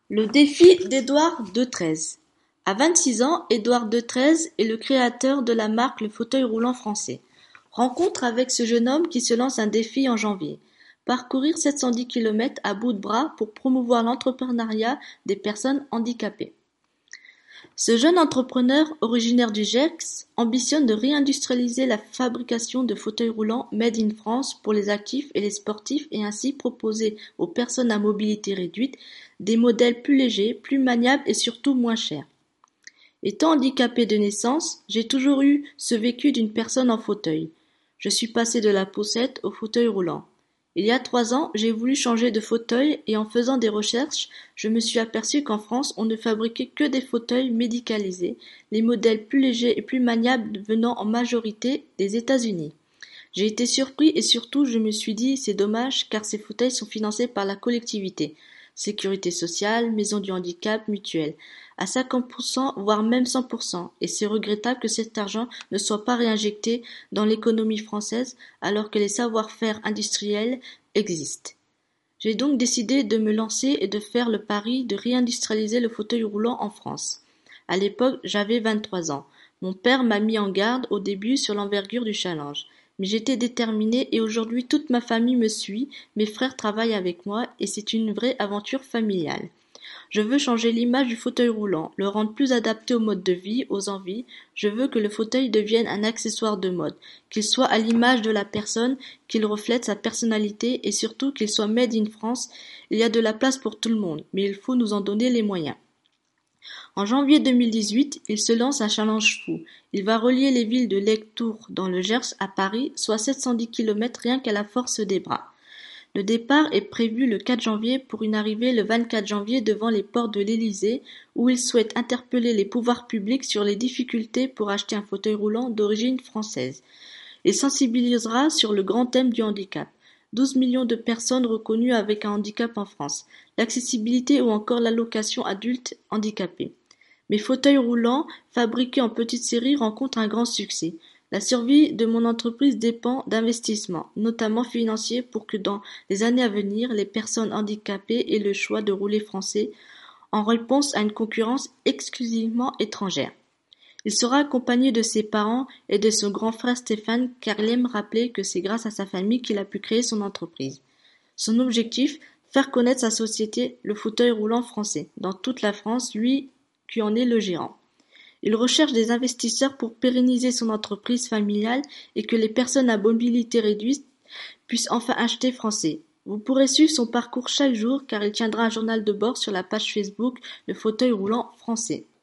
Le défi d'Édouard Detraize. À 26 ans, Édouard Detraize est le créateur de la marque Le Fauteuil Roulant Français. Rencontre avec ce jeune homme qui se lance un défi en janvier. Parcourir 710 km à bout de bras pour promouvoir l'entrepreneuriat des personnes handicapées. Ce jeune entrepreneur, originaire du Gers, ambitionne de réindustrialiser la fabrication de fauteuils roulants Made in France pour les actifs et les sportifs et ainsi proposer aux personnes à mobilité réduite des modèles plus légers, plus maniables et surtout moins chers. Étant handicapé de naissance, j'ai toujours eu ce vécu d'une personne en fauteuil. Je suis passé de la poussette au fauteuil roulant. Il y a 3 ans, j'ai voulu changer de fauteuil et en faisant des recherches, je me suis aperçu qu'en France, on ne fabriquait que des fauteuils médicalisés, les modèles plus légers et plus maniables venant en majorité des États-Unis. J'ai été surpris et surtout je me suis dit c'est dommage car ces fauteuils sont financés par la collectivité. Sécurité sociale, maison du handicap, mutuelle, à 50% voire même 100%, et c'est regrettable que cet argent ne soit pas réinjecté dans l'économie française alors que les savoir-faire industriels existent. J'ai donc décidé de me lancer et de faire le pari de réindustrialiser le fauteuil roulant en France. À l'époque, j'avais 23 ans. Mon père m'a mis en garde au début sur l'envergure du challenge. Mais j'étais déterminée et aujourd'hui toute ma famille me suit, mes frères travaillent avec moi et c'est une vraie aventure familiale. Je veux changer l'image du fauteuil roulant, le rendre plus adapté au mode de vie, aux envies. Je veux que le fauteuil devienne un accessoire de mode, qu'il soit à l'image de la personne, qu'il reflète sa personnalité et surtout qu'il soit made in France. Il y a de la place pour tout le monde, mais il faut nous en donner les moyens. En janvier 2018, il se lance un challenge fou. Il va relier les villes de Lectoure dans le Gers à Paris, soit 710 km rien qu'à la force des bras. Le départ est prévu le 4 janvier pour une arrivée le 24 janvier devant les portes de l'Élysée, où il souhaite interpeller les pouvoirs publics sur les difficultés pour acheter un fauteuil roulant d'origine française. Il sensibilisera sur le grand thème du handicap. 12 millions de personnes reconnues avec un handicap en France, l'accessibilité ou encore l'allocation adulte handicapé. Mes fauteuils roulants, fabriqués en petite série, rencontrent un grand succès. La survie de mon entreprise dépend d'investissements, notamment financiers, pour que dans les années à venir, les personnes handicapées aient le choix de rouler français en réponse à une concurrence exclusivement étrangère. Il sera accompagné de ses parents et de son grand frère Stéphane car il aime rappeler que c'est grâce à sa famille qu'il a pu créer son entreprise. Son objectif, faire connaître sa société, le fauteuil roulant français, dans toute la France, lui qui en est le gérant. Il recherche des investisseurs pour pérenniser son entreprise familiale et que les personnes à mobilité réduite puissent enfin acheter français. Vous pourrez suivre son parcours chaque jour car il tiendra un journal de bord sur la page Facebook Le Fauteuil Roulant Français.